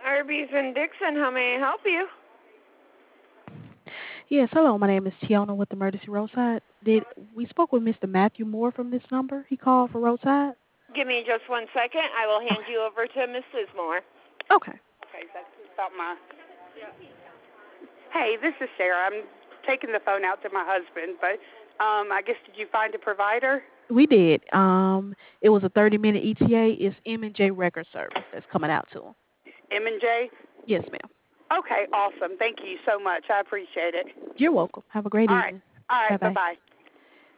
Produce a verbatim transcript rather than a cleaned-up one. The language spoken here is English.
Arby's and Dixon, how may I help you? Yes, hello. My name is Tiona with Emergency Roadside. Did we spoke with Mister Matthew Moore from this number? He called for Roadside. Give me just one second. I will hand Okay. you over to Missus Moore. Okay. Okay, that's about my. Hey, this is Sarah. I'm taking the phone out to my husband, but um, I guess did you find a provider? We did. Um, it was a thirty minute E T A. It's M and J Record Service that's coming out to him. M and J. Yes, ma'am. Okay, awesome. Thank you so much. I appreciate it. You're welcome. Have a great All right. evening. All Bye right. Bye bye. bye.